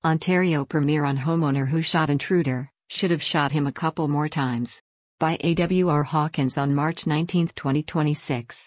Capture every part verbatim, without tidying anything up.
Ontario Premier on homeowner who shot intruder, should have shot him a couple more times. By A W R Hawkins on March nineteenth twenty twenty-six.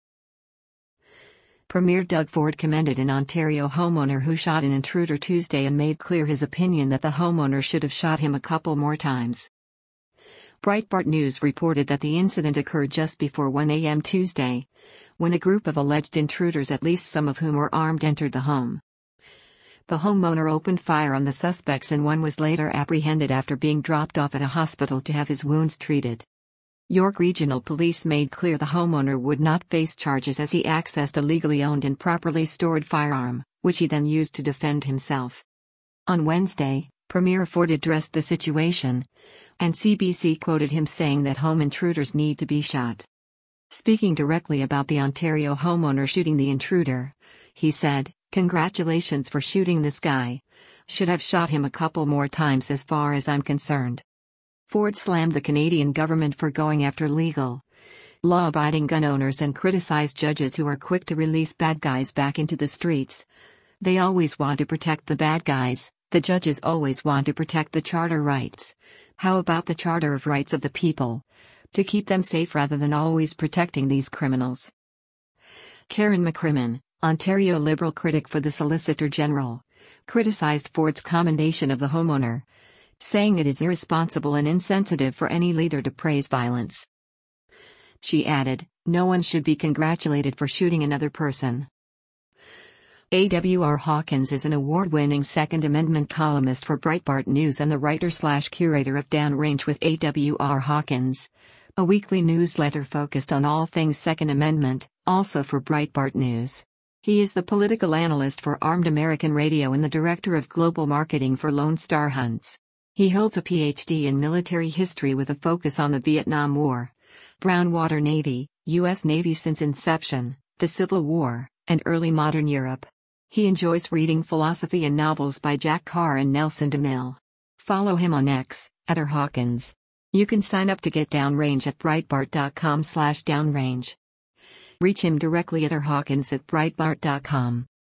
Premier Doug Ford commended an Ontario homeowner who shot an intruder Tuesday and made clear his opinion that the homeowner should have shot him a couple more times. Breitbart News reported that the incident occurred just before one a m Tuesday, when a group of alleged intruders, at least some of whom were armed, entered the home. The homeowner opened fire on the suspects and one was later apprehended after being dropped off at a hospital to have his wounds treated. York Regional Police made clear the homeowner would not face charges as he accessed a legally owned and properly stored firearm, which he then used to defend himself. On Wednesday, Premier Ford addressed the situation, and C B C quoted him saying that home intruders need to be shot. Speaking directly about the Ontario homeowner shooting the intruder, he said, "Congratulations for shooting this guy. Should have shot him a couple more times as far as I'm concerned." Ford slammed the Canadian government for going after legal, law-abiding gun owners and criticized judges who are quick to release bad guys back into the streets. They always want to protect the bad guys, the judges always want to protect the charter rights. How about the Charter of Rights of the People? To keep them safe rather than always protecting these criminals. Karen McCrimmon, Ontario Liberal critic for the Solicitor General, criticized Ford's commendation of the homeowner, saying it is irresponsible and insensitive for any leader to praise violence. She added, "No one should be congratulated for shooting another person." A W R Hawkins is an award-winning Second Amendment columnist for Breitbart News and the writer-slash-curator of Downrange with A W R Hawkins, a weekly newsletter focused on all things Second Amendment, also for Breitbart News. He is the political analyst for Armed American Radio and the director of global marketing for Lone Star Hunts. He holds a P H D in military history with a focus on the Vietnam War, Brown Water Navy, U S Navy since inception, the Civil War, and early modern Europe. He enjoys reading philosophy and novels by Jack Carr and Nelson DeMille. Follow him on X, at R Hawkins. You can sign up to get Downrange at breitbart dot com slash downrange. Reach him directly at R Hawkins at breitbart dot com.